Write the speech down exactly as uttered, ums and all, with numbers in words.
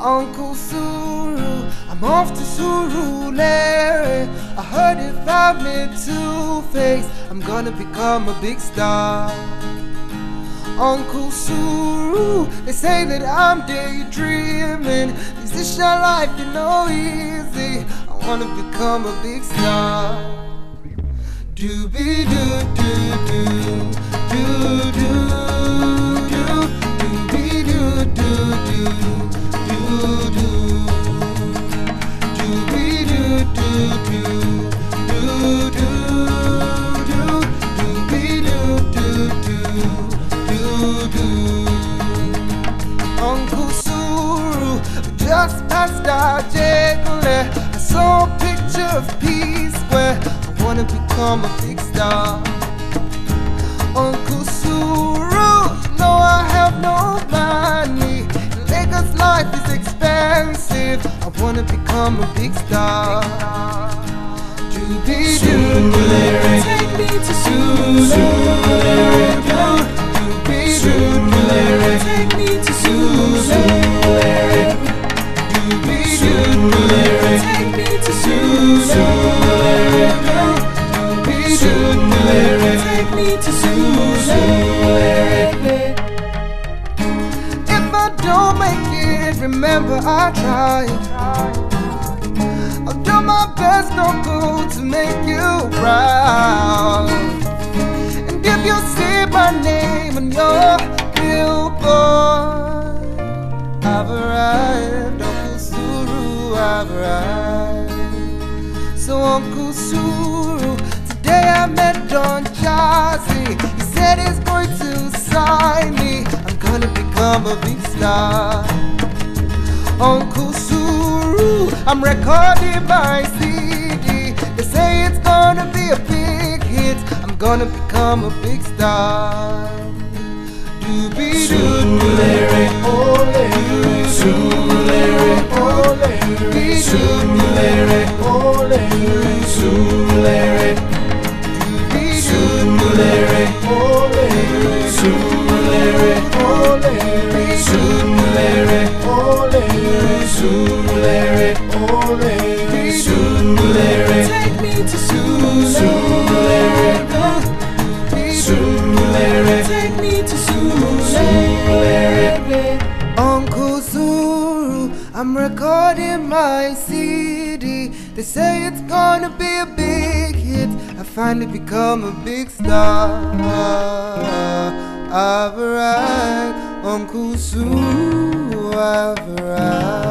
Uncle Suru, I'm off to Surulere. I heard if I meet Two-Face, I'm gonna become a big star. Uncle Suru, they say that I'm daydreaming. Musician life, you know, easy. I wanna become a big star. Doobie doo doo doo, doo doo doo, doobie doo doo doo, doo doo, doobie doo doo doo, doo doo doo, doobie doo doo doo, doo doo. Uncle Suru, just past our Jegule, I saw a picture of P-Square. I wanna become a big star. Uncle Suru, you know I have no money. Lagos life is expensive. I wanna become a big star. Doobie doo, take me to Surulere. Doobie doo, take me to Surulere. Doobie doo, take me to Surulere. Take me to Surulere. If I don't make it, remember I tried. I'll do my best, Uncle, to make you proud. And if you see my name on your billboard, I've arrived, Uncle Suru, I've arrived. So Uncle Suru, today I met Don Jazzy. He said he's going to sign me. I'm gonna become a big star. Uncle Suru, I'm recording my C D. They say it's gonna be a big hit. I'm gonna become a big star. Doobie doo, Surulere, ole, Surulere, ole, Surulere, ole, Surulere. Surulere, ole, Surulere, ole, Surulere, ole, Surulere, ole, Surulere. Take me to Surulere. Surulere, take me to Surulere. Uncle Suru, I'm recording my C D. They say it's gonna be a big hit. I finally become a big star. I've arrived, Uncle Suru, I've arrived.